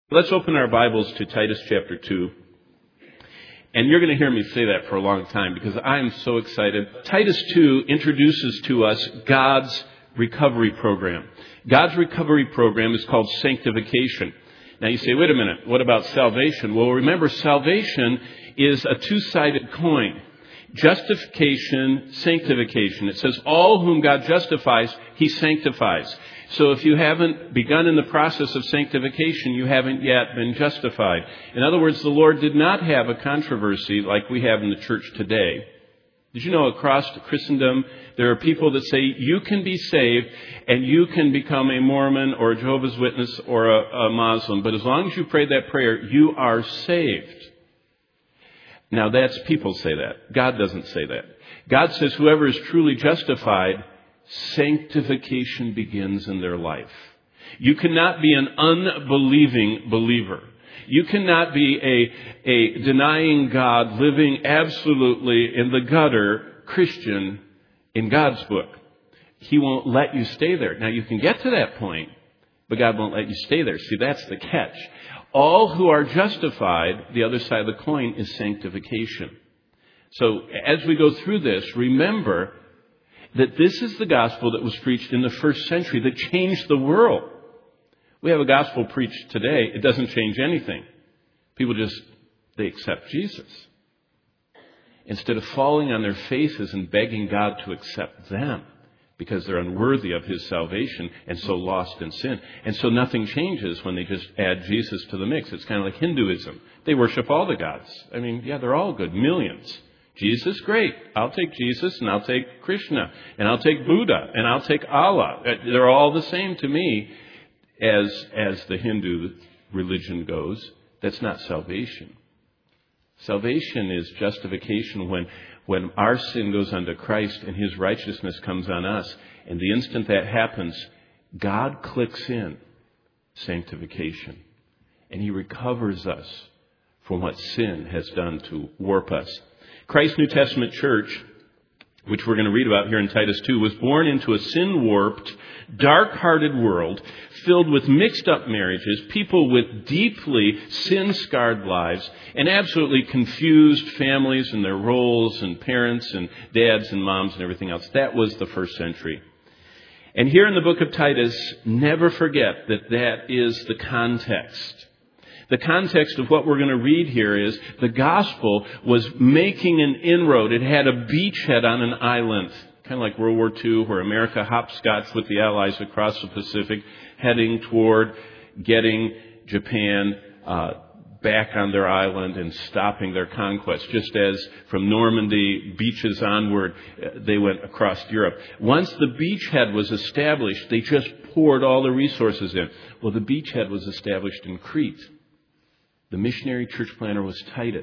Let's open our Bibles to Titus chapter 2. And you're going to hear me say that for a long time because I am so excited. Titus 2 introduces to us God's recovery program. God's recovery program is called sanctification. Now you say, wait a minute, what about salvation? Well, remember, salvation is a two-sided coin. Justification, sanctification. It says, all whom God justifies, He sanctifies. So if you haven't begun in the process of sanctification, you haven't yet been justified. In other words, the Lord did not have a controversy like we have in the church today. Did you know across Christendom, there are people that say you can be saved and you can become a Mormon or a Jehovah's Witness or a Muslim, but as long as you pray that prayer, you are saved. Now that's people say that. God doesn't say that. God says whoever is truly justified, sanctification begins in their life. You cannot be an unbelieving believer. You cannot be a denying God, living absolutely in the gutter Christian in God's book. He won't let you stay there. Now you can get to that point, but God won't let you stay there. See, that's the catch. All who are justified, the other side of the coin, is sanctification. So as we go through this, remember that this is the gospel that was preached in the first century that changed the world. We have a gospel preached today. It doesn't change anything. People they accept Jesus. Instead of falling on their faces and begging God to accept them because they're unworthy of His salvation and so lost in sin. And so nothing changes when they just add Jesus to the mix. It's kind of like Hinduism. They worship all the gods. I mean, yeah, they're all good. Millions. Jesus, great. I'll take Jesus and I'll take Krishna and I'll take Buddha and I'll take Allah. They're all the same to me as the Hindu religion goes. That's not salvation. Salvation is justification when our sin goes unto Christ and His righteousness comes on us. And the instant that happens, God clicks in sanctification. And He recovers us from what sin has done to warp us. Christ's New Testament church, which we're going to read about here in Titus 2, was born into a sin-warped, dark-hearted world filled with mixed-up marriages, people with deeply sin-scarred lives, and absolutely confused families and their roles and parents and dads and moms and everything else. That was the first century. And here in the book of Titus, never forget that is the context. The context of what we're going to read here is the gospel was making an inroad. It had a beachhead on an island, kind of like World War II, where America hopscotched with the Allies across the Pacific, heading toward getting Japan back on their island and stopping their conquest. Just as from Normandy beaches onward, they went across Europe. Once the beachhead was established, they just poured all the resources in. Well, the beachhead was established in Crete. The missionary church planter was Titus.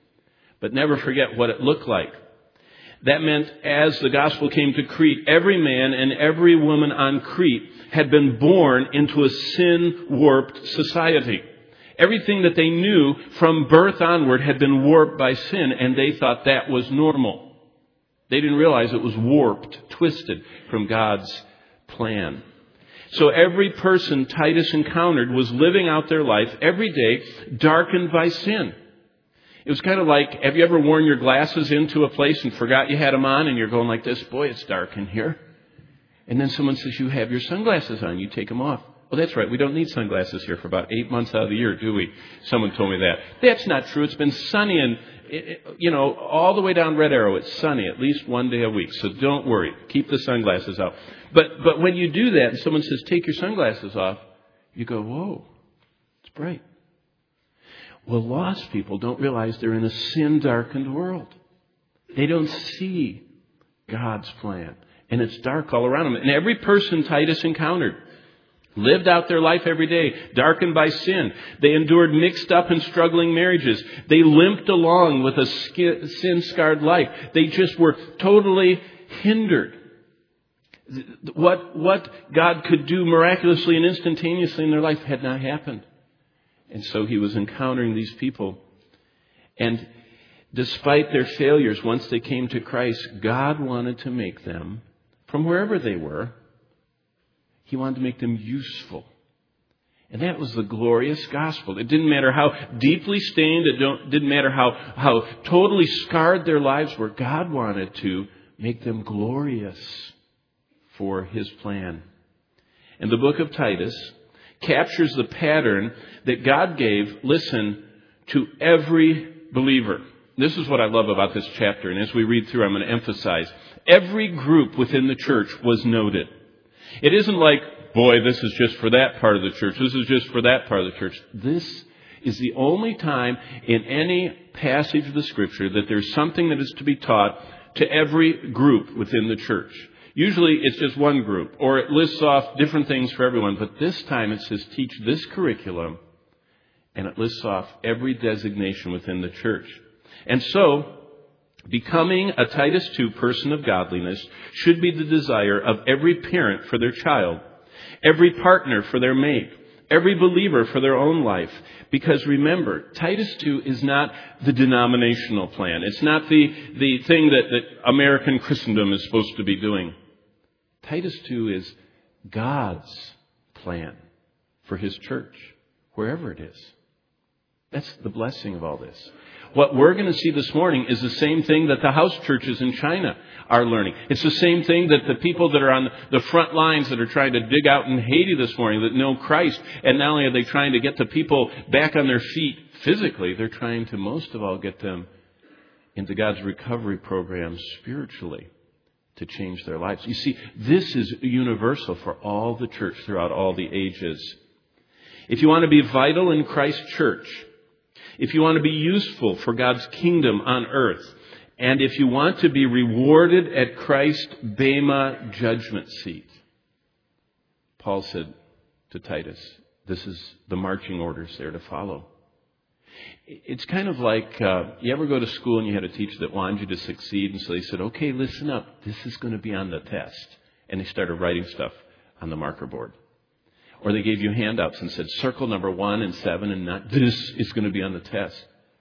But never forget what it looked like. That meant as the gospel came to Crete, every man and every woman on Crete had been born into a sin-warped society. Everything that they knew from birth onward had been warped by sin, and they thought that was normal. They didn't realize it was warped, twisted from God's plan. So every person Titus encountered was living out their life every day darkened by sin. It was kind of like, have you ever worn your glasses into a place and forgot you had them on and you're going like this, boy, it's dark in here. And then someone says, you have your sunglasses on, you take them off. Well, that's right, we don't need sunglasses here for about 8 months out of the year, do we? Someone told me that. That's not true. It's been sunny and, all the way down Red Arrow, it's sunny at least one day a week. So don't worry. Keep the sunglasses out. But when you do that and someone says, take your sunglasses off, you go, whoa, it's bright. Well, lost people don't realize they're in a sin-darkened world. They don't see God's plan. And it's dark all around them. And every person Titus encountered lived out their life every day, darkened by sin. They endured mixed up and struggling marriages. They limped along with a sin-scarred life. They just were totally hindered. What God could do miraculously and instantaneously in their life had not happened. And so He was encountering these people. And despite their failures, once they came to Christ, God wanted to make them, from wherever they were, He wanted to make them useful. And that was the glorious gospel. It didn't matter how deeply stained, it didn't matter how totally scarred their lives were. God wanted to make them glorious for His plan. And the book of Titus captures the pattern that God gave, listen, to every believer. This is what I love about this chapter. And as we read through, I'm going to emphasize, every group within the church was noted. It isn't like, boy, this is just for that part of the church. This is just for that part of the church. This is the only time in any passage of the Scripture that there's something that is to be taught to every group within the church. Usually it's just one group, or it lists off different things for everyone. But this time it says, teach this curriculum, and it lists off every designation within the church. And so, becoming a Titus 2 person of godliness should be the desire of every parent for their child, every partner for their mate, every believer for their own life. Because remember, Titus 2 is not the denominational plan. It's not the thing that American Christendom is supposed to be doing. Titus 2 is God's plan for His church, wherever it is. That's the blessing of all this. What we're going to see this morning is the same thing that the house churches in China are learning. It's the same thing that the people that are on the front lines that are trying to dig out in Haiti this morning that know Christ. And not only are they trying to get the people back on their feet physically, they're trying to most of all get them into God's recovery program spiritually to change their lives. You see, this is universal for all the church throughout all the ages. If you want to be vital in Christ's church, if you want to be useful for God's kingdom on earth, and if you want to be rewarded at Christ's Bema judgment seat, Paul said to Titus, this is the marching orders there to follow. It's kind of like, you ever go to school and you had a teacher that wanted you to succeed, and so they said, okay, listen up, this is going to be on the test. And they started writing stuff on the marker board. Or they gave you handouts and said, circle number 1 and 7 and 9. This is going to be on the test.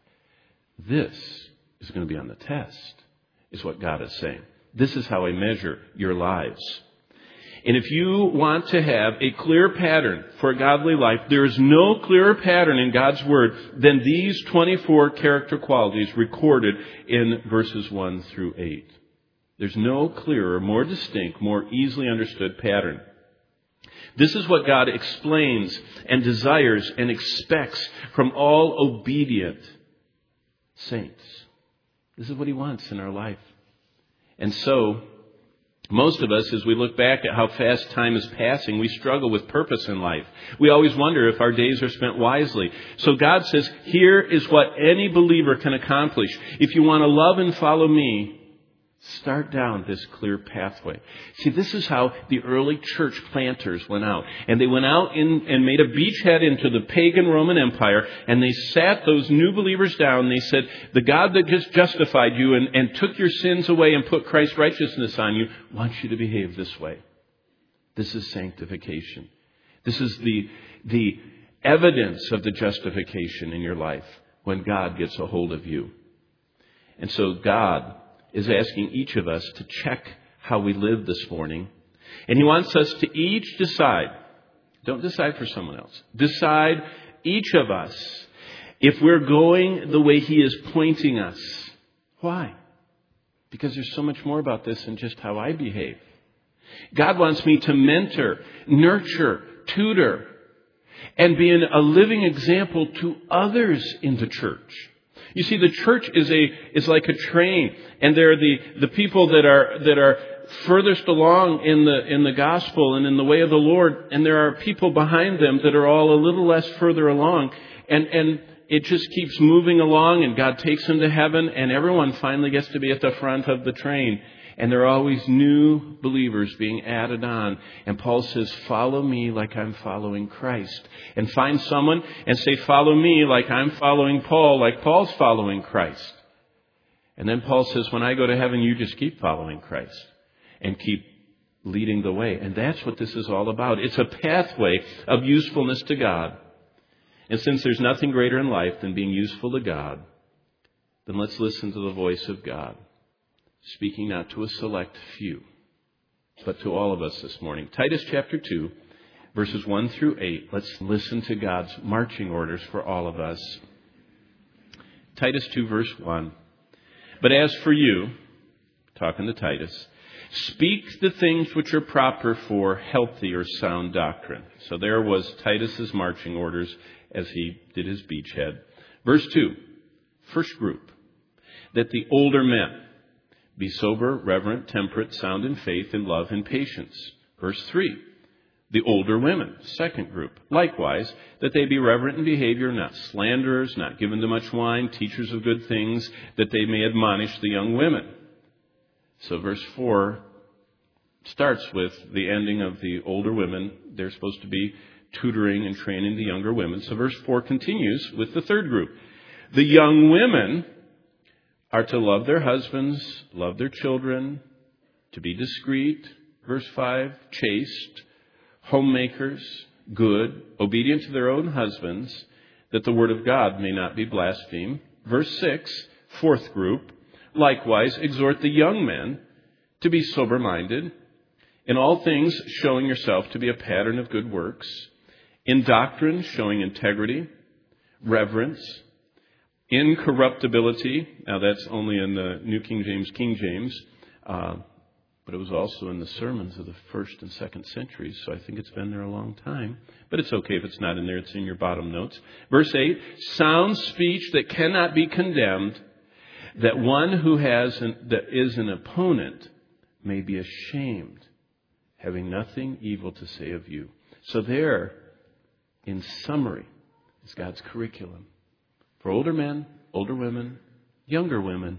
This is going to be on the test, is what God is saying. This is how I measure your lives. And if you want to have a clear pattern for a godly life, there is no clearer pattern in God's Word than these 24 character qualities recorded in verses 1 through 8. There's no clearer, more distinct, more easily understood pattern. This is what God explains and desires and expects from all obedient saints. This is what He wants in our life. And so, most of us, as we look back at how fast time is passing, we struggle with purpose in life. We always wonder if our days are spent wisely. So God says, here is what any believer can accomplish. If you want to love and follow me, start down this clear pathway. See, this is how the early church planters went out. And they went out and made a beachhead into the pagan Roman Empire. And they sat those new believers down. And they said, the God that just justified you and took your sins away and put Christ's righteousness on you wants you to behave this way. This is sanctification. This is the evidence of the justification in your life when God gets a hold of you. And so God is asking each of us to check how we live this morning. And He wants us to each decide. Don't decide for someone else. Decide, each of us, if we're going the way He is pointing us. Why? Because there's so much more about this than just how I behave. God wants me to mentor, nurture, tutor, and be a living example to others in the church. You see, the church is like a train, and there are the people that are furthest along in the gospel and in the way of the Lord, and there are people behind them that are all a little less further along, and it just keeps moving along, and God takes them to heaven, and everyone finally gets to be at the front of the train. And there are always new believers being added on. And Paul says, follow me like I'm following Christ. And find someone and say, follow me like I'm following Paul, like Paul's following Christ. And then Paul says, when I go to heaven, you just keep following Christ and keep leading the way. And that's what this is all about. It's a pathway of usefulness to God. And since there's nothing greater in life than being useful to God, then let's listen to the voice of God, speaking not to a select few, but to all of us this morning. Titus chapter 2, verses 1 through 8. Let's listen to God's marching orders for all of us. Titus 2, verse 1. But as for you, talking to Titus, speak the things which are proper for healthy or sound doctrine. So there was Titus's marching orders as he did his beachhead. Verse 2, first group, that the older men be sober, reverent, temperate, sound in faith, in love, and patience. Verse 3, the older women, second group, likewise, that they be reverent in behavior, not slanderers, not given to much wine, teachers of good things, that they may admonish the young women. So verse 4 starts with the ending of the older women. They're supposed to be tutoring and training the younger women. So verse 4 continues with the third group. The young women are to love their husbands, love their children, to be discreet. Verse 5, chaste, homemakers, good, obedient to their own husbands, that the word of God may not be blasphemed. Verse 6, fourth group, likewise exhort the young men to be sober-minded, in all things showing yourself to be a pattern of good works, in doctrine showing integrity, reverence, incorruptibility. Now that's only in the New King James, but it was also in the sermons of the first and second centuries, so I think it's been there a long time. But it's okay if it's not in there, it's in your bottom notes. Verse 8, sound speech that cannot be condemned, that one who that is an opponent may be ashamed, having nothing evil to say of you. So there, in summary, is God's curriculum for older men, older women, younger men,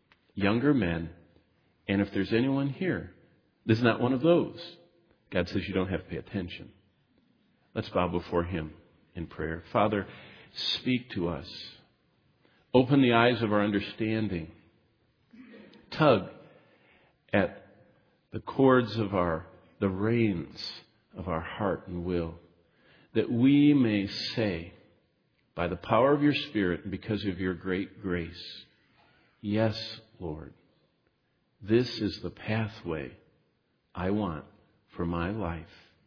and if there's anyone here that's not one of those, God says you don't have to pay attention. Let's bow before Him in prayer. Father, speak to us. Open the eyes of our understanding. Tug at the cords of the reins of our heart and will, that we may say, by the power of your Spirit and because of your great grace, yes, Lord, this is the pathway I want for my life.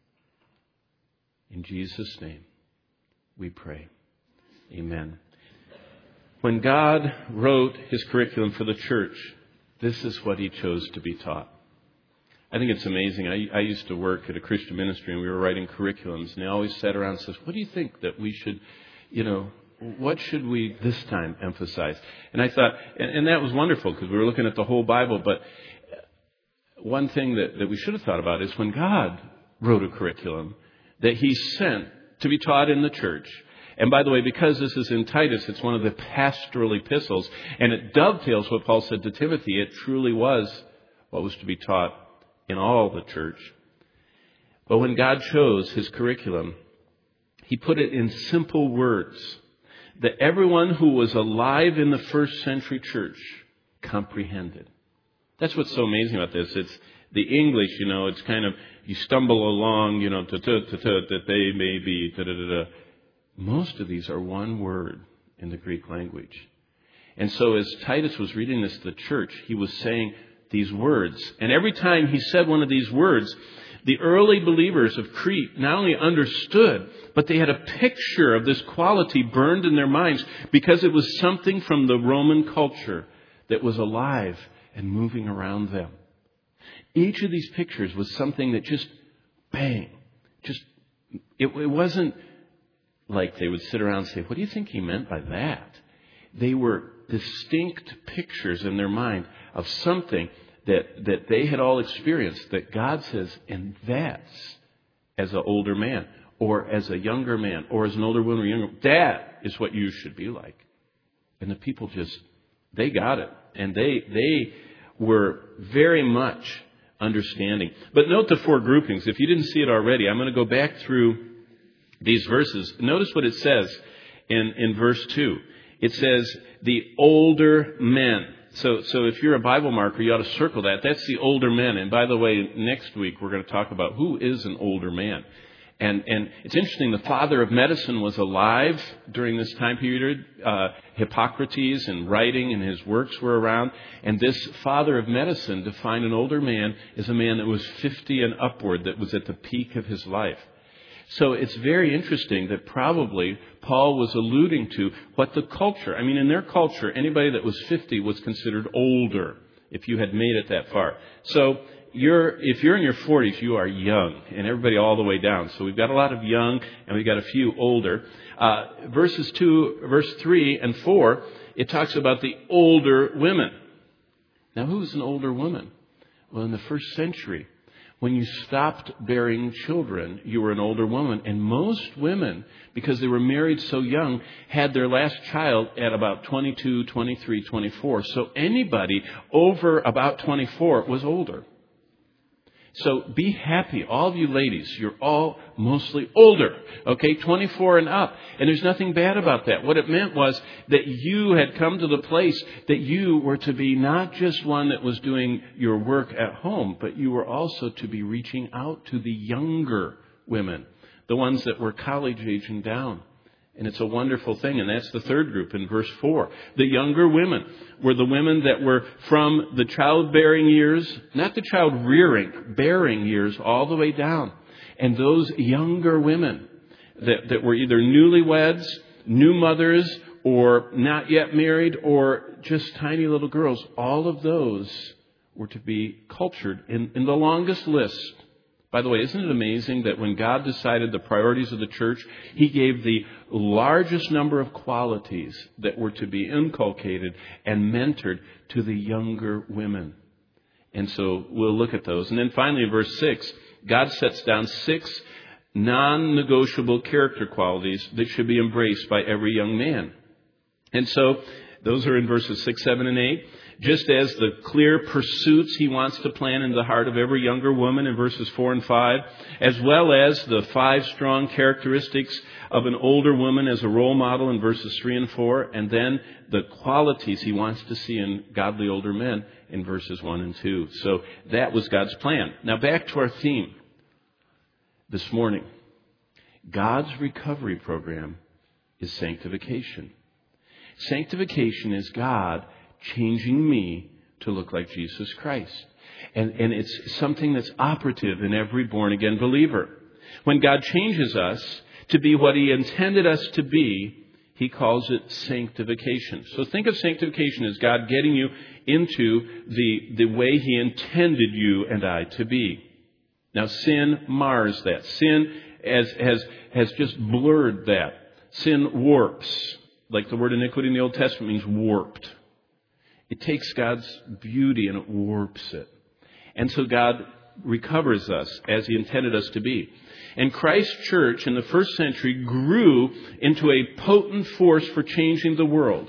In Jesus' name, we pray. Amen. When God wrote His curriculum for the church, this is what He chose to be taught. I think it's amazing. I used to work at a Christian ministry and we were writing curriculums, and they always sat around and says, what do you think that we should, what should we this time emphasize? And I thought, and that was wonderful because we were looking at the whole Bible, but one thing that we should have thought about is when God wrote a curriculum that He sent to be taught in the church. And by the way, because this is in Titus, it's one of the pastoral epistles, and it dovetails what Paul said to Timothy. It truly was what was to be taught in all the church. But when God chose His curriculum, He put it in simple words that everyone who was alive in the first century church comprehended. That's what's so amazing about this. It's the English, it's kind of, you stumble along, that they may be, da-da-da-da. Most of these are one word in the Greek language. And so as Titus was reading this to the church, he was saying these words. And every time he said one of these words, the early believers of Crete not only understood, but they had a picture of this quality burned in their minds because it was something from the Roman culture that was alive and moving around them. Each of these pictures was something that just, bang, it wasn't like they would sit around and say, what do you think he meant by that? They were distinct pictures in their mind of something that they had all experienced, that God says, and that's as an older man, or as a younger man, or as an older woman or younger, that is what you should be like. And the people they got it. And they were very much understanding. But note the four groupings. If you didn't see it already, I'm going to go back through these verses. Notice what it says in verse 2. It says, the older men. So if you're a Bible marker, you ought to circle that. That's the older men. And by the way, next week we're going to talk about who is an older man. And it's interesting, the father of medicine was alive during this time period. Hippocrates and writing and his works were around. And this father of medicine defined an older man as a man that was 50 and upward, that was at the peak of his life. So it's very interesting that probably Paul was alluding to what the culture, in their culture, anybody that was 50 was considered older if you had made it that far. So if you're in your 40s, you are young, and everybody all the way down. So we've got a lot of young, and we've got a few older. Verse 3 and 4, it talks about the older women. Now, who's an older woman? Well, in the first century, when you stopped bearing children, you were an older woman. And most women, because they were married so young, had their last child at about 22, 23, 24. So anybody over about 24 was older. So be happy, all of you ladies, you're all mostly older, okay, 24 and up. And there's nothing bad about that. What it meant was that you had come to the place that you were to be not just one that was doing your work at home, but you were also to be reaching out to the younger women, the ones that were college age and down. And it's a wonderful thing. And that's the third group in verse 4. The younger women were the women that were from the childbearing years, not the child rearing, bearing years all the way down. And those younger women that were either newlyweds, new mothers, or not yet married, or just tiny little girls, all of those were to be cultured in the longest list. By the way, isn't it amazing that when God decided the priorities of the church, He gave the largest number of qualities that were to be inculcated and mentored to the younger women? And so we'll look at those. And then finally, in verse 6, God sets down 6 non-negotiable character qualities that should be embraced by every young man. And so those are in verses 6, 7, and 8. Just as the clear pursuits He wants to plant in the heart of every younger woman in verses 4 and 5, as well as the 5 strong characteristics of an older woman as a role model in verses 3 and 4, and then the qualities He wants to see in godly older men in verses 1 and 2. So that was God's plan. Now back to our theme this morning. God's recovery program is sanctification. Sanctification is God changing me to look like Jesus Christ. And it's something that's operative in every born-again believer. When God changes us to be what He intended us to be, He calls it sanctification. So think of sanctification as God getting you into the way He intended you and I to be. Now, sin mars that. Sin has just blurred that. Sin warps. Like the word iniquity in the Old Testament means warped. It takes God's beauty and it warps it. And so God recovers us as He intended us to be. And Christ's church in the first century grew into a potent force for changing the world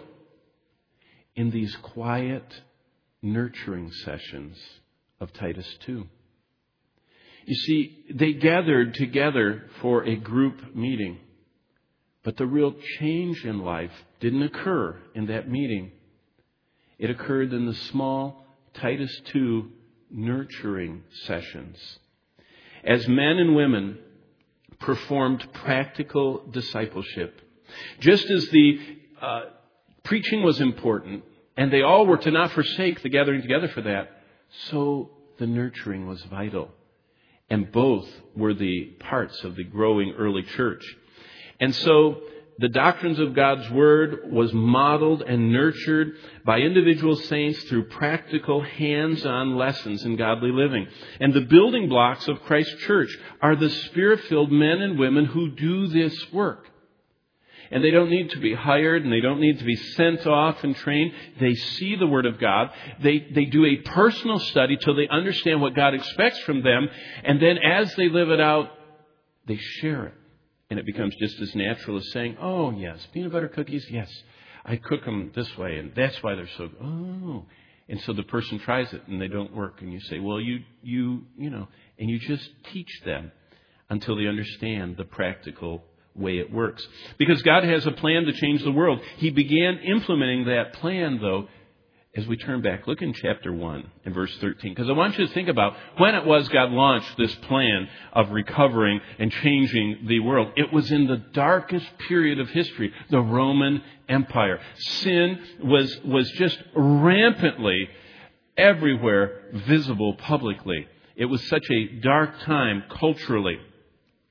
in these quiet, nurturing sessions of Titus 2. You see, they gathered together for a group meeting. But the real change in life didn't occur in that meeting. It occurred in the small Titus 2 nurturing sessions. As men and women performed practical discipleship, just as the preaching was important, and they all were to not forsake the gathering together for that, so the nurturing was vital. And both were the parts of the growing early church. And so the doctrines of God's Word was modeled and nurtured by individual saints through practical, hands-on lessons in godly living. And the building blocks of Christ's church are the Spirit-filled men and women who do this work. And they don't need to be hired and they don't need to be sent off and trained. They see the Word of God. They do a personal study till they understand what God expects from them. And then as they live it out, they share it. And it becomes just as natural as saying, oh, yes, peanut butter cookies, yes, I cook them this way, and that's why they're so, oh. And so the person tries it, and they don't work, and you say, well, you know, and you just teach them until they understand the practical way it works. Because God has a plan to change the world. He began implementing that plan, though, as we turn back. Look in chapter 1 and verse 13. Because I want you to think about when it was God launched this plan of recovering and changing the world. It was in the darkest period of history, the Roman Empire. Sin was just rampantly everywhere visible publicly. It was such a dark time culturally.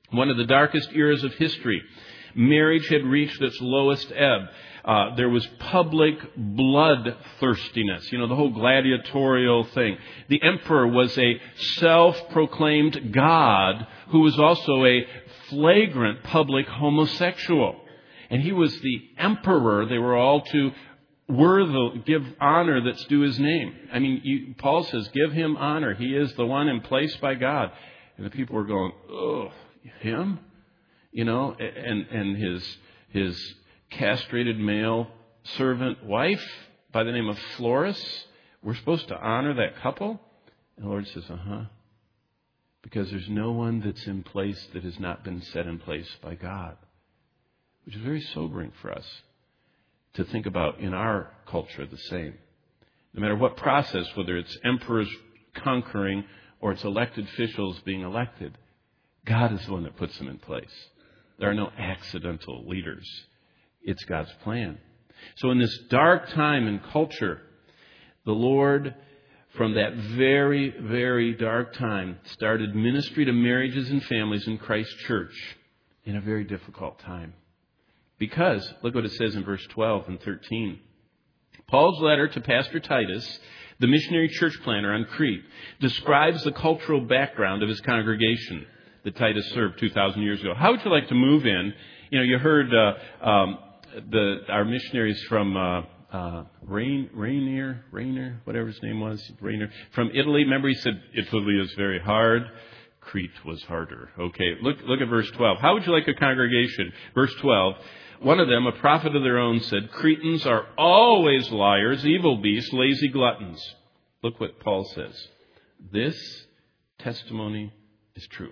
One of the darkest eras of history. Marriage had reached its lowest ebb. There was public bloodthirstiness, the whole gladiatorial thing. The emperor was a self-proclaimed god who was also a flagrant public homosexual. And he was the emperor. They were all to give honor that's due his name. I mean, Paul says, give him honor. He is the one in place by God. And the people were going, oh, him? And his castrated male servant wife by the name of Floris. We're supposed to honor that couple? And the Lord says, because there's no one that's in place that has not been set in place by God. Which is very sobering for us to think about in our culture the same. No matter what process, whether it's emperors conquering or it's elected officials being elected, God is the one that puts them in place. There are no accidental leaders. It's God's plan. So in this dark time in culture, the Lord, from that very, very dark time, started ministry to marriages and families in Christ's church in a very difficult time. Because, look what it says in verse 12 and 13. Paul's letter to Pastor Titus, the missionary church planter on Crete, describes the cultural background of his congregation that Titus served 2,000 years ago. How would you like to move in? You heard our missionaries from Rainier, whatever his name was, Rainier, from Italy. Remember, he said Italy is very hard. Crete was harder. Okay, look at verse 12. How would you like a congregation? Verse 12. One of them, a prophet of their own, said, Cretans are always liars, evil beasts, lazy gluttons. Look what Paul says. This testimony is true.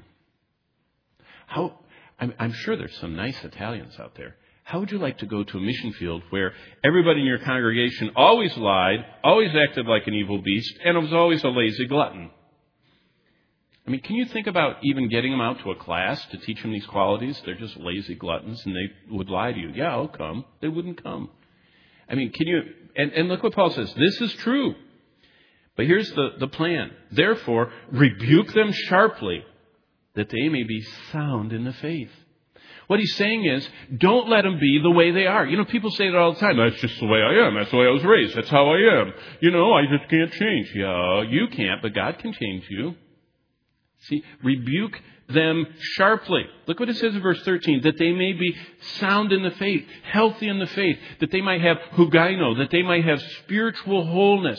I'm sure there's some nice Italians out there. How would you like to go to a mission field where everybody in your congregation always lied, always acted like an evil beast, and was always a lazy glutton? I mean, can you think about even getting them out to a class to teach them these qualities? They're just lazy gluttons, and they would lie to you. Yeah, I'll come. They wouldn't come. I mean, can you... And look what Paul says. This is true. But here's the plan. Therefore, rebuke them sharply, that they may be sound in the faith. What he's saying is, don't let them be the way they are. People say that all the time. That's just the way I am. That's the way I was raised. That's how I am. I just can't change. Yeah, you can't, but God can change you. See, rebuke them sharply. Look what it says in verse 13. That they may be sound in the faith, healthy in the faith, that they might have hugaino, that they might have spiritual wholeness.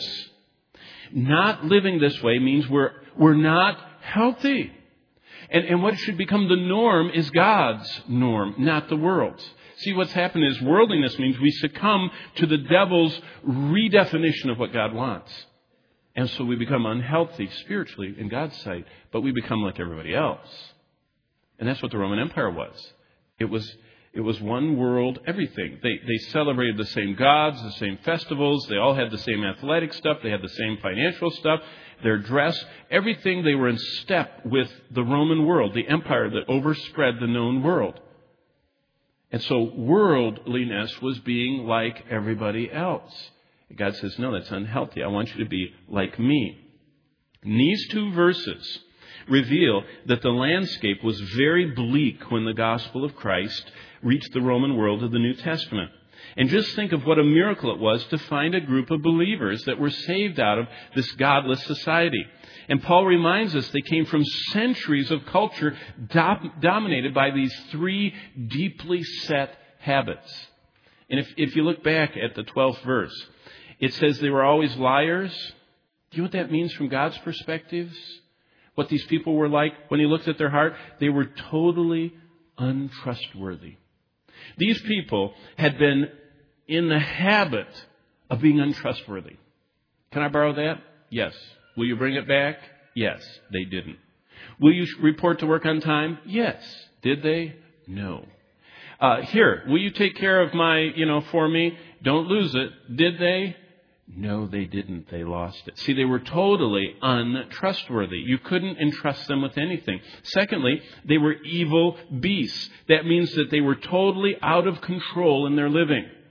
Not living this way means we're not healthy. And what should become the norm is God's norm, not the world's. See, what's happened is worldliness means we succumb to the devil's redefinition of what God wants. And so we become unhealthy spiritually in God's sight, but we become like everybody else. And that's what the Roman Empire was. It was one world, everything. They celebrated the same gods, the same festivals. They all had the same athletic stuff. They had the same financial stuff. Their dress, everything. They were in step with the Roman world, the empire that overspread the known world. And so worldliness was being like everybody else. God says, no, that's unhealthy. I want you to be like me. And these two verses reveal that the landscape was very bleak when the gospel of Christ reached the Roman world of the New Testament. And just think of what a miracle it was to find a group of believers that were saved out of this godless society. And Paul reminds us they came from centuries of culture dominated by these three deeply set habits. And if you look back at the 12th verse, it says they were always liars. Do you know what that means from God's perspective? What these people were like when he looked at their heart? They were totally untrustworthy. These people had been in the habit of being untrustworthy. Can I borrow that? Yes. Will you bring it back? Yes. They didn't. Will you report to work on time? Yes. Did they? No. Here, will you take care of my, for me? Don't lose it. Did they? No, they didn't. They lost it. See, they were totally untrustworthy. You couldn't entrust them with anything. Secondly, they were evil beasts. That means that they were totally out of control in their living.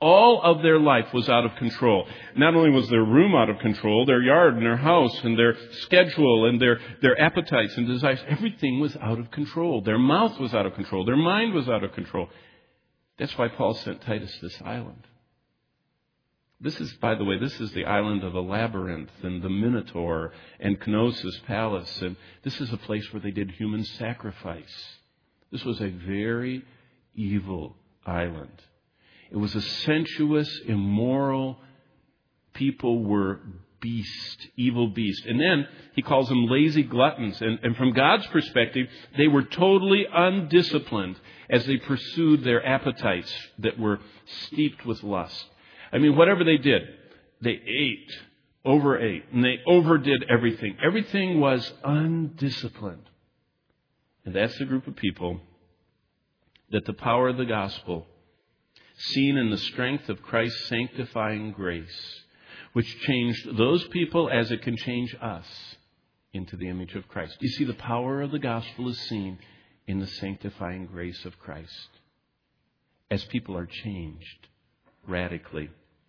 All of their life was out of control. Not only was their room out of control, their yard and their house and their schedule and their appetites and desires, everything was out of control. Their mouth was out of control. Their mind was out of control. That's why Paul sent Titus this island. This is, by the way, this is the island of the Labyrinth and the Minotaur and Knossos Palace. And this is a place where they did human sacrifice. This was a very evil island. It was a sensuous, immoral, people were evil beasts. And then he calls them lazy gluttons. And from God's perspective, they were totally undisciplined as they pursued their appetites that were steeped with lust. I mean, whatever they did, they overate, and they overdid everything. Everything was undisciplined. And that's the group of people that the power of the gospel, seen in the strength of Christ's sanctifying grace, which changed those people as it can change us into the image of Christ. You see, the power of the gospel is seen in the sanctifying grace of Christ as people are changed radically.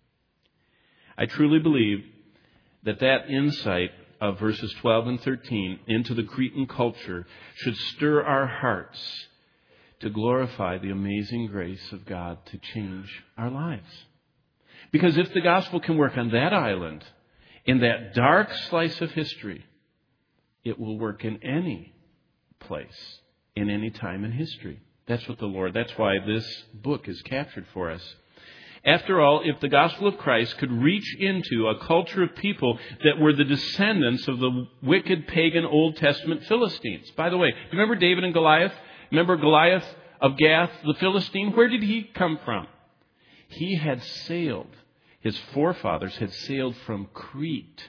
I truly believe that insight of verses 12 and 13 into the Cretan culture should stir our hearts to glorify the amazing grace of God to change our lives. Because if the gospel can work on that island, in that dark slice of history, it will work in any place, in any time in history. That's why this book is captured for us. After all, if the gospel of Christ could reach into a culture of people that were the descendants of the wicked pagan Old Testament Philistines. By the way, do you remember David and Goliath? Remember Goliath of Gath, the Philistine? Where did he come from? He had sailed. His forefathers had sailed from Crete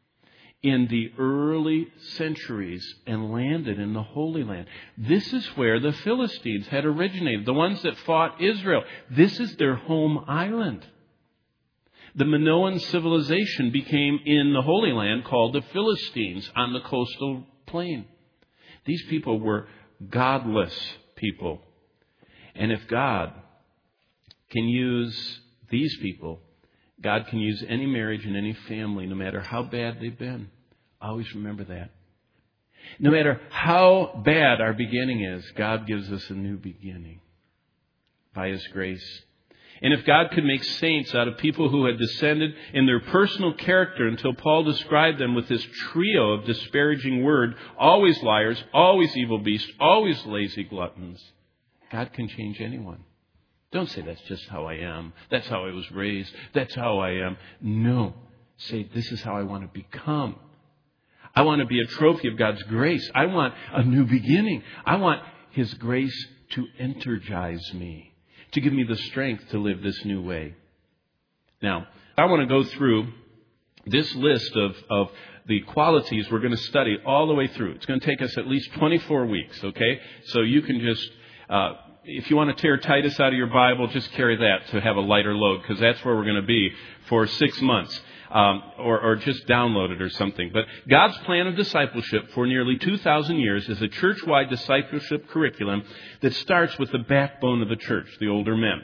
in the early centuries and landed in the Holy Land. This is where the Philistines had originated, the ones that fought Israel. This is their home island. The Minoan civilization became in the Holy Land called the Philistines on the coastal plain. These people were godless people. And if God can use these people, God can use any marriage and any family, no matter how bad they've been. Always remember that. No matter how bad our beginning is, God gives us a new beginning by His grace. And if God could make saints out of people who had descended in their personal character until Paul described them with this trio of disparaging word, always liars, always evil beasts, always lazy gluttons, God can change anyone. Don't say, that's just how I am. That's how I was raised. That's how I am. No. Say, this is how I want to become. I want to be a trophy of God's grace. I want a new beginning. I want His grace to energize me, to give me the strength to live this new way. Now, I want to go through this list of the qualities we're going to study all the way through. It's going to take us at least 24 weeks, okay? So you can just... if you want to tear Titus out of your Bible, just carry that to have a lighter load, because that's where we're going to be for 6 months, or just download it or something. But God's plan of discipleship for nearly 2,000 years is a church-wide discipleship curriculum that starts with the backbone of the church, the older men.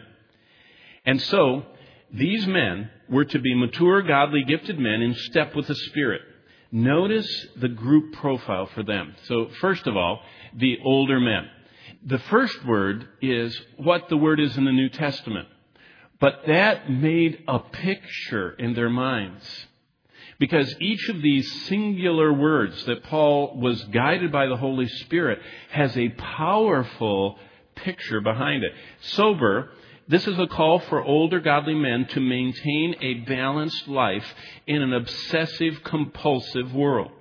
And so, these men were to be mature, godly, gifted men in step with the Spirit. Notice the group profile for them. So, first of all, the older men. The first word is what the word is in the New Testament. But that made a picture in their minds. Because each of these singular words that Paul was guided by the Holy Spirit has a powerful picture behind it. Sober, this is a call for older godly men to maintain a balanced life in an obsessive, compulsive world.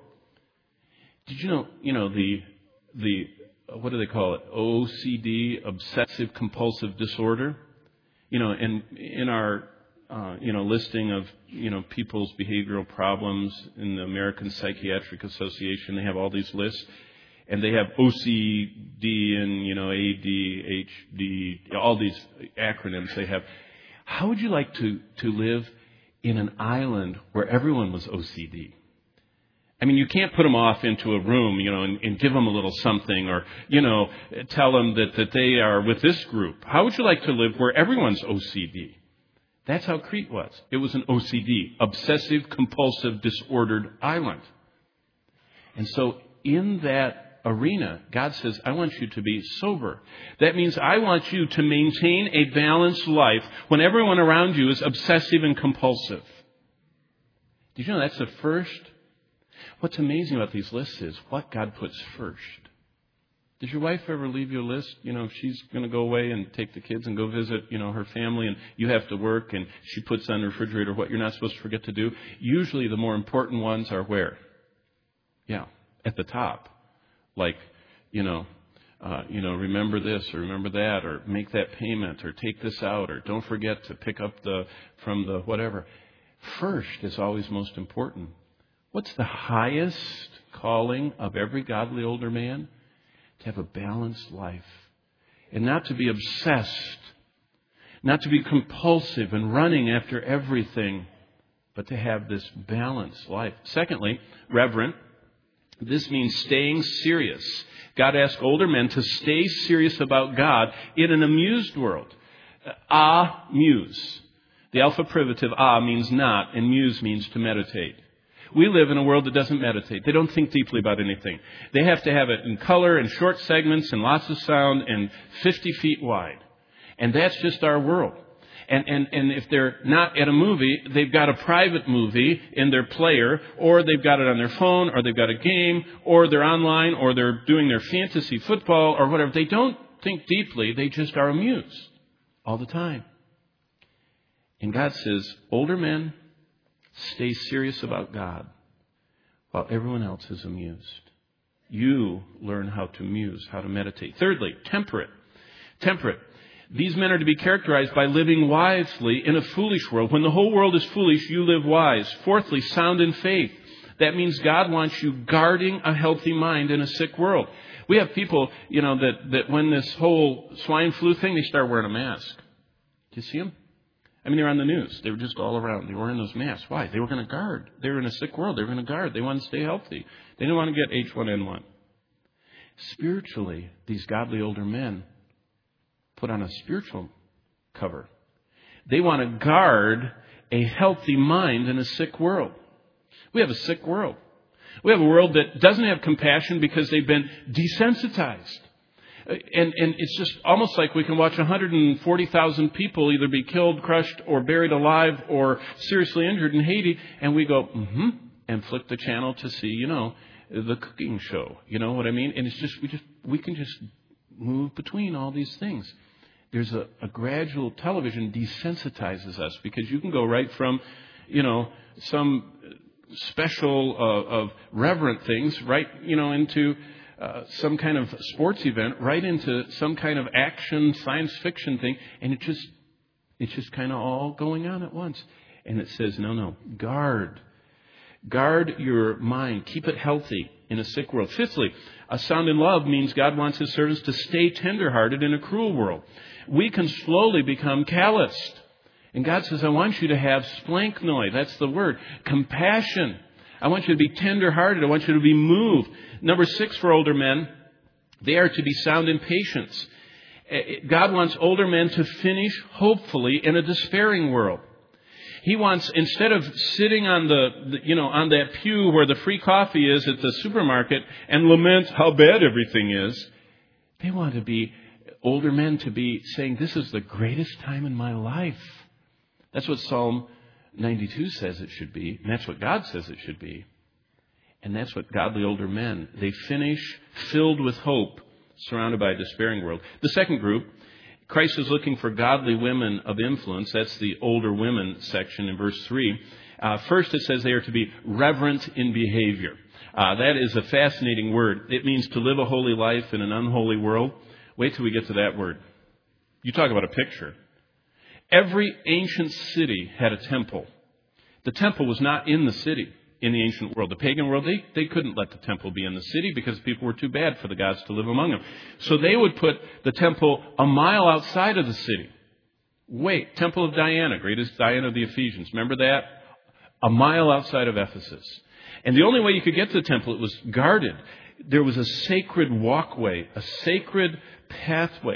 Did you know the what do they call it? OCD, obsessive compulsive disorder. And in our, listing of, people's behavioral problems in the American Psychiatric Association, they have all these lists. And they have OCD and, ADHD, all these acronyms they have. How would you like to live in an island where everyone was OCD? I mean, you can't put them off into a room, and give them a little something, or, tell them that they are with this group. How would you like to live where everyone's OCD? That's how Crete was. It was an OCD, obsessive compulsive disordered island. And so in that arena, God says, I want you to be sober. That means I want you to maintain a balanced life when everyone around you is obsessive and compulsive. Did you know that's the first? What's amazing about these lists is what God puts first. Does your wife ever leave you a list? If she's going to go away and take the kids and go visit, her family, and you have to work, and she puts on the refrigerator what you're not supposed to forget to do. Usually the more important ones are where? Yeah, at the top. Like, remember this or remember that, or make that payment, or take this out, or don't forget to pick up from the whatever. First is always most important. What's the highest calling of every godly older man? To have a balanced life. And not to be obsessed. Not to be compulsive and running after everything. But to have this balanced life. Secondly, reverent. This means staying serious. God asked older men to stay serious about God in an amused world. Muse. The alpha privative means not, and muse means to meditate. We live in a world that doesn't meditate. They don't think deeply about anything. They have to have it in color and short segments and lots of sound and 50 feet wide. And that's just our world. And if they're not at a movie, they've got a private movie in their player, or they've got it on their phone, or they've got a game, or they're online, or they're doing their fantasy football, or whatever. They don't think deeply. They just are amused all the time. And God says, older men, stay serious about God while everyone else is amused. You learn how to muse, how to meditate. Thirdly, temperate. Temperate. These men are to be characterized by living wisely in a foolish world. When the whole world is foolish, you live wise. Fourthly, sound in faith. That means God wants you guarding a healthy mind in a sick world. We have people, that when this whole swine flu thing, they start wearing a mask. Do you see them? They're on the news. They were just all around. They were wearing those masks. Why? They were going to guard. They were in a sick world. They were going to guard. They wanted to stay healthy. They didn't want to get H1N1. Spiritually, these godly older men put on a spiritual cover. They want to guard a healthy mind in a sick world. We have a sick world. We have a world that doesn't have compassion because they've been desensitized. And it's just almost like we can watch 140,000 people either be killed, crushed, or buried alive, or seriously injured in Haiti, and we go, and flick the channel to see, the cooking show. You know what I mean? And it's just, we can just move between all these things. There's a gradual television desensitizes us, because you can go right from, some special of reverent things, right, into some kind of sports event, right into some kind of action science fiction thing, and it's just kind of all going on at once. And it says, no, guard your mind, keep it healthy in a sick world. Fifthly, a sound in love means God wants His servants to stay tenderhearted in a cruel world. We can slowly become calloused, and God says, I want you to have splanknoi, that's the word, compassion. I want you to be tender-hearted. I want you to be moved. Number 6 for older men, they are to be sound in patience. God wants older men to finish, hopefully, in a despairing world. He wants, instead of sitting on on that pew where the free coffee is at the supermarket and lament how bad everything is, they want older men to be saying, this is the greatest time in my life. That's what Psalm 92 says it should be, and that's what God says it should be. And that's what godly older men, they finish filled with hope, surrounded by a despairing world. The second group, Christ is looking for godly women of influence. That's the older women section in verse 3. First it says they are to be reverent in behavior. That is a fascinating word. It means to live a holy life in an unholy world. Wait till we get to that word. You talk about a picture. Every ancient city had a temple. The temple was not in the city in the ancient world. The pagan world, they couldn't let the temple be in the city because people were too bad for the gods to live among them. So they would put the temple a mile outside of the city. Temple of Diana, greatest Diana of the Ephesians. Remember that? A mile outside of Ephesus. And the only way you could get to the temple, it was guarded. There was a sacred walkway, a sacred pathway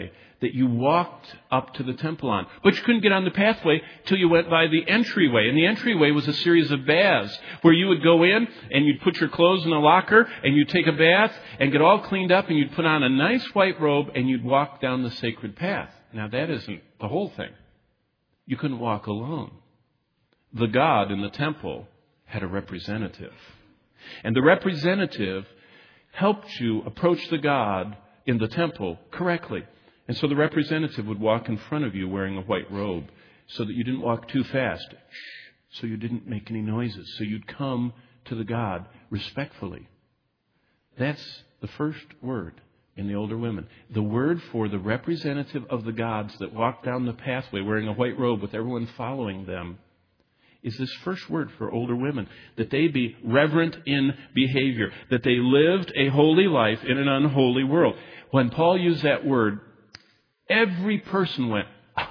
that you walked up to the temple on. But you couldn't get on the pathway till you went by the entryway. And the entryway was a series of baths where you would go in and you'd put your clothes in a locker and you'd take a bath and get all cleaned up and you'd put on a nice white robe and you'd walk down the sacred path. Now that isn't the whole thing. You couldn't walk alone. The God in the temple had a representative. And the representative helped you approach the God in the temple correctly. And so the representative would walk in front of you wearing a white robe so that you didn't walk too fast, so you didn't make any noises, so you'd come to the God respectfully. That's the first word in the older women. The word for the representative of the gods that walked down the pathway wearing a white robe with everyone following them is this first word for older women, that they be reverent in behavior, that they lived a holy life in an unholy world. When Paul used that word, every person went,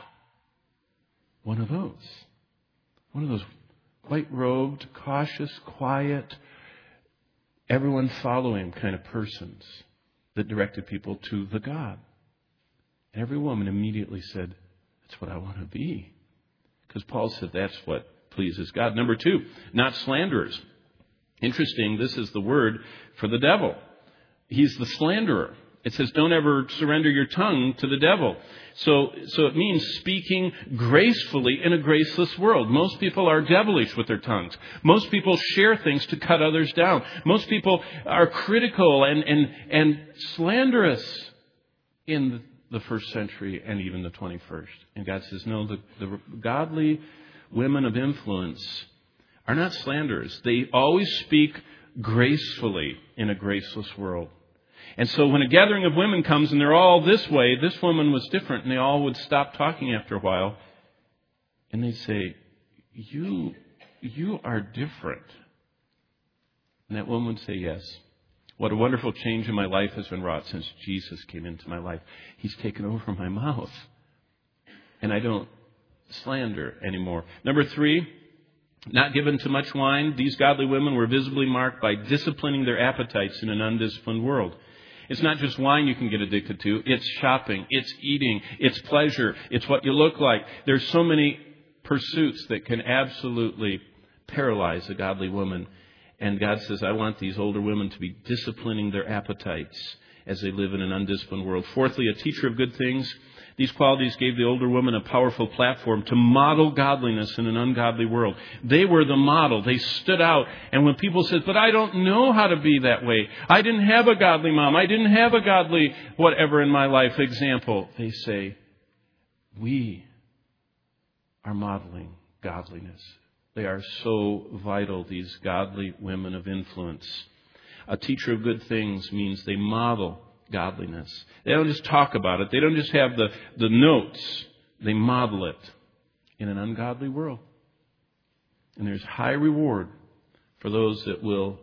one of those white-robed, cautious, quiet, everyone following kind of persons that directed people to the God. And every woman immediately said, that's what I want to be. Because Paul said that's what pleases God. Number 2, not slanderers. Interesting, this is the word for the devil. He's the slanderer. It says, don't ever surrender your tongue to the devil. So it means speaking gracefully in a graceless world. Most people are devilish with their tongues. Most people share things to cut others down. Most people are critical and slanderous in the first century and even the 21st. And God says, no, the godly women of influence are not slanderers. They always speak gracefully in a graceless world. And so when a gathering of women comes and they're all this way, this woman was different, and they all would stop talking after a while. And they'd say, you are different. And that woman would say, yes. What a wonderful change in my life has been wrought since Jesus came into my life. He's taken over my mouth. And I don't slander anymore. Number 3, not given to much wine. These godly women were visibly marked by disciplining their appetites in an undisciplined world. It's not just wine you can get addicted to. It's shopping. It's eating. It's pleasure. It's what you look like. There's so many pursuits that can absolutely paralyze a godly woman. And God says, I want these older women to be disciplining their appetites as they live in an undisciplined world. Fourthly, a teacher of good things. These qualities gave the older woman a powerful platform to model godliness in an ungodly world. They were the model. They stood out. And when people said, but I don't know how to be that way. I didn't have a godly mom. I didn't have a godly whatever in my life example. They say, we are modeling godliness. They are so vital, these godly women of influence. A teacher of good things means they model godliness. They don't just talk about it. They don't just have the notes. They model it in an ungodly world. And there's high reward for those that will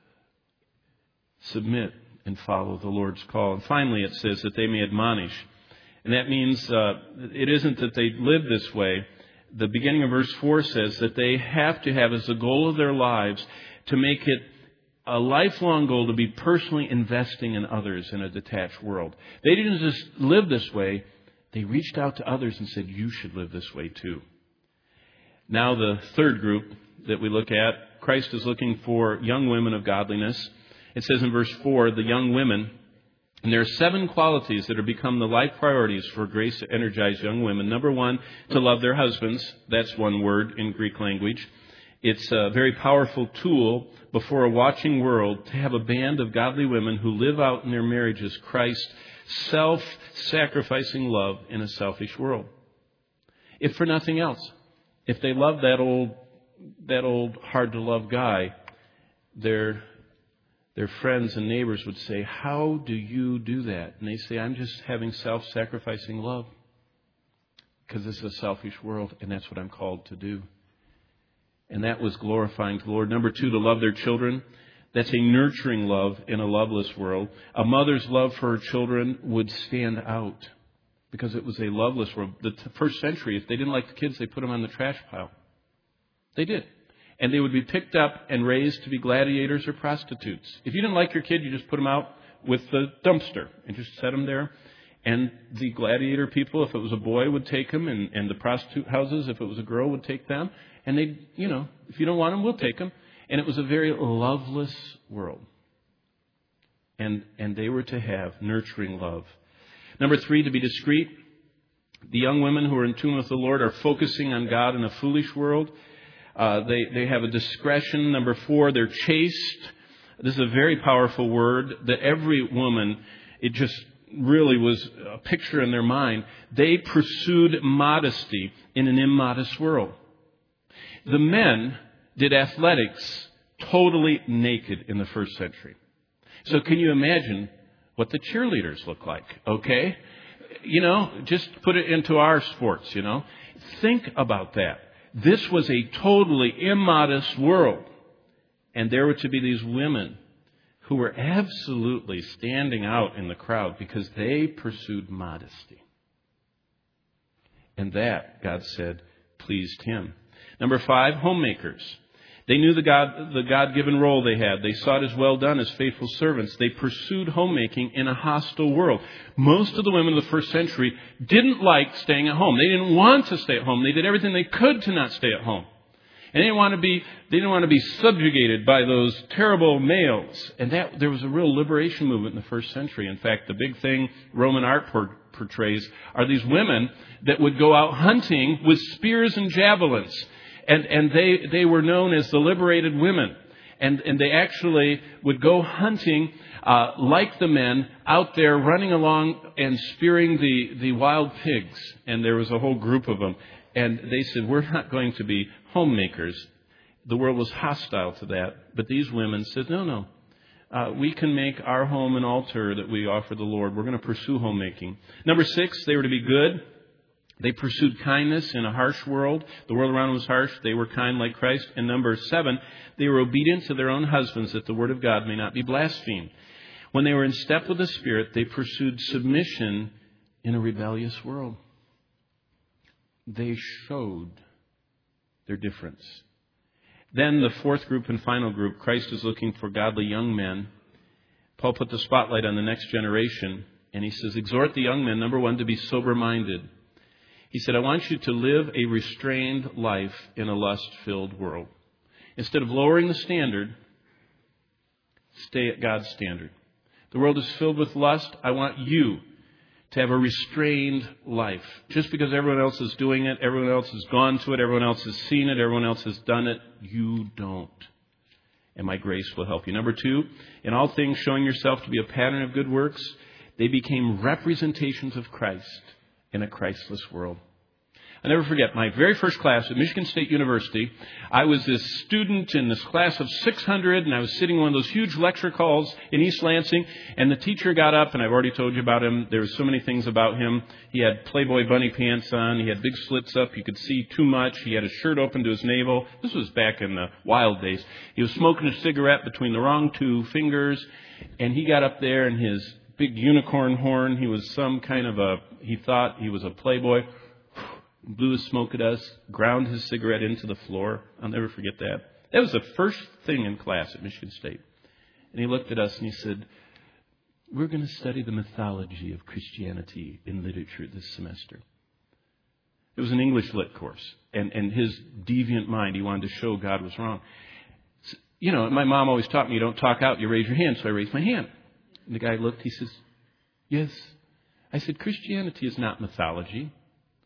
submit and follow the Lord's call. And finally, it says that they may admonish. And that means it isn't that they live this way. The beginning of verse 4 says that they have to have as the goal of their lives to make it a lifelong goal to be personally investing in others in a detached world. They didn't just live this way. They reached out to others and said, you should live this way too. Now the third group that we look at, Christ is looking for young women of godliness. It says in verse 4, the young women, and there are 7 qualities that have become the life priorities for Grace to energize young women. Number 1, to love their husbands. That's one word in Greek language. It's a very powerful tool before a watching world to have a band of godly women who live out in their marriages Christ's self-sacrificing love in a selfish world. If for nothing else, if they love that old hard-to-love guy, their friends and neighbors would say, how do you do that? And they say, I'm just having self-sacrificing love because this is a selfish world and that's what I'm called to do. And that was glorifying to the Lord. Number 2, to love their children. That's a nurturing love in a loveless world. A mother's love for her children would stand out because it was a loveless world. The first century, if they didn't like the kids, they put them on the trash pile. They did. And they would be picked up and raised to be gladiators or prostitutes. If you didn't like your kid, you just put them out with the dumpster and just set them there. And the gladiator people, if it was a boy, would take them, and the prostitute houses, if it was a girl, would take them. And they, if you don't want them, we'll take them. And it was a very loveless world. And they were to have nurturing love. Number 3, to be discreet. The young women who are in tune with the Lord are focusing on God in a foolish world. They have a discretion. Number 4, they're chaste. This is a very powerful word that every woman, it just really was a picture in their mind. They pursued modesty in an immodest world. The men did athletics totally naked in the first century. So can you imagine what the cheerleaders look like? Okay? Just put it into our sports, Think about that. This was a totally immodest world. And there were to be these women who were absolutely standing out in the crowd because they pursued modesty. And that, God said, pleased Him. Number 5, homemakers. They knew the God-given role they had. They saw it as well done as faithful servants. They pursued homemaking in a hostile world. Most of the women of the first century didn't like staying at home. They didn't want to stay at home. They did everything they could to not stay at home. And they didn't want to be subjugated by those terrible males. And there was a real liberation movement in the first century. In fact, the big thing Roman art portrays are these women that would go out hunting with spears and javelins. And they were known as the liberated women. And they actually would go hunting like the men out there running along and spearing the wild pigs. And there was a whole group of them. And they said, we're not going to be homemakers. The world was hostile to that. But these women said, no. We can make our home an altar that we offer the Lord. We're going to pursue homemaking. Number 6, they were to be good. They pursued kindness in a harsh world. The world around them was harsh. They were kind like Christ. And number 7, they were obedient to their own husbands that the word of God may not be blasphemed. When they were in step with the Spirit, they pursued submission in a rebellious world. They showed their difference. Then the 4th group and final group, Christ is looking for godly young men. Paul put the spotlight on the next generation, and he says, exhort the young men, number 1, to be sober-minded. He said, I want you to live a restrained life in a lust-filled world. Instead of lowering the standard, stay at God's standard. The world is filled with lust. I want you to have a restrained life. Just because everyone else is doing it, everyone else has gone to it, everyone else has seen it, everyone else has done it, you don't. And my grace will help you. Number 2, in all things showing yourself to be a pattern of good works, they became representations of Christ in a Christless world. I'll never forget my very first class at Michigan State University. I was this student in this class of 600, and I was sitting in one of those huge lecture halls in East Lansing, and the teacher got up, and I've already told you about him. There were so many things about him. He had Playboy bunny pants on. He had big slits up. You could see too much. He had his shirt open to his navel. This was back in the wild days. He was smoking a cigarette between the wrong 2 fingers, and he got up there in his big unicorn horn. He was he thought he was a Playboy. Blew his smoke at us, ground his cigarette into the floor. I'll never forget that. That was the first thing in class at Michigan State. And he looked at us and he said, we're going to study the mythology of Christianity in literature this semester. It was an English lit course. And his deviant mind, he wanted to show God was wrong. So, my mom always taught me, you don't talk out, you raise your hand. So I raised my hand. And the guy looked, he says, yes. I said, Christianity is not mythology.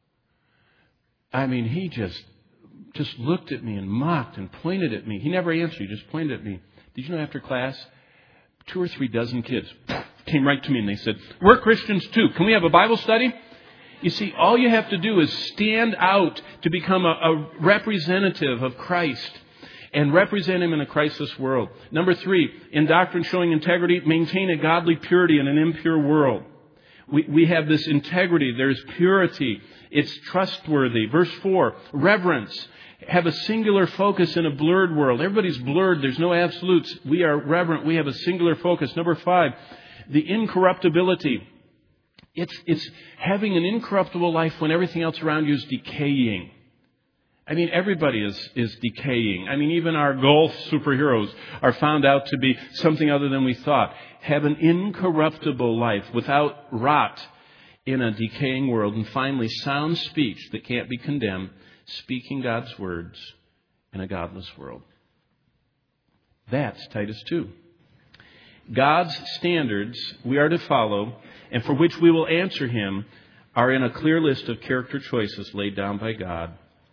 He just looked at me and mocked and pointed at me. He never answered. He just pointed at me. Did you know after class, 2 or 3 dozen kids came right to me and they said, we're Christians too. Can we have a Bible study? You see, all you have to do is stand out to become a representative of Christ and represent Him in a Christless world. Number 3, in doctrine showing integrity, maintain a godly purity in an impure world. We have this integrity. There's purity. It's trustworthy. Verse 4, reverence. Have a singular focus in a blurred world. Everybody's blurred. There's no absolutes. We are reverent. We have a singular focus. Number 5, the incorruptibility. It's having an incorruptible life when everything else around you is decaying. Everybody is decaying. Even our golf superheroes are found out to be something other than we thought. Have an incorruptible life without rot. in a decaying world. And finally, sound speech that can't be condemned, speaking God's words in a godless world. That's Titus 2. God's standards we are to follow and for which we will answer Him are in a clear list of character choices laid down by God.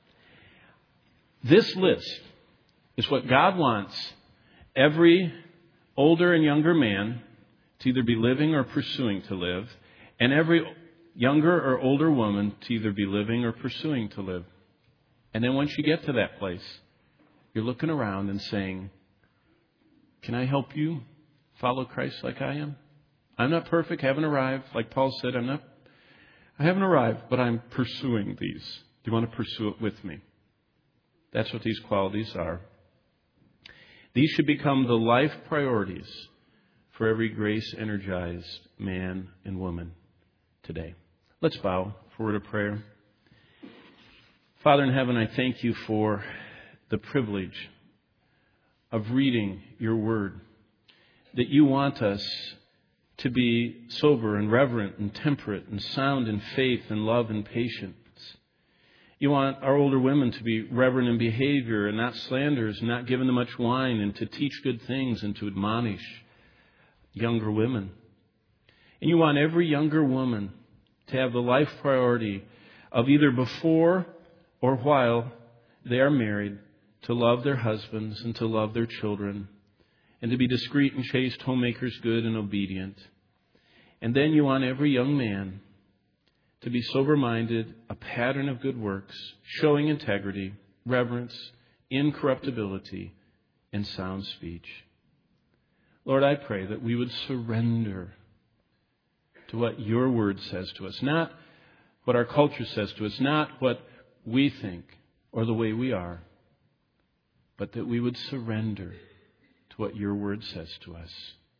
This list is what God wants every older and younger man to either be living or pursuing to live, and every younger or older woman to either be living or pursuing to live. And then once you get to that place, you're looking around and saying, can I help you follow Christ like I am? I'm not perfect, haven't arrived. Like Paul said, I haven't arrived, but I'm pursuing these. Do you want to pursue it with me? That's what these qualities are. These should become the life priorities for every grace-energized man and woman today. Let's bow for a word of prayer. Father in heaven, I thank you for the privilege of reading your word, that you want us to be sober and reverent and temperate and sound in faith and love and patience. You want our older women to be reverent in behavior and not slanderers, and not given to much wine, and to teach good things and to admonish younger women. And you want every younger woman to have the life priority of either before or while they are married to love their husbands and to love their children, and to be discreet and chaste, homemakers, good and obedient. And then you want every young man to be sober-minded, a pattern of good works, showing integrity, reverence, incorruptibility, and sound speech. Lord, I pray that we would surrender to what your word says to us, not what our culture says to us, not what we think or the way we are, but that we would surrender to what your word says to us.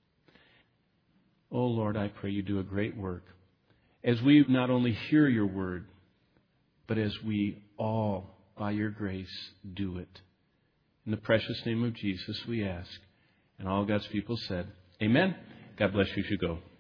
Oh, Lord, I pray you do a great work as we not only hear your word, but as we all, by your grace, do it. In the precious name of Jesus, we ask. And all God's people said, amen. God bless you as you go.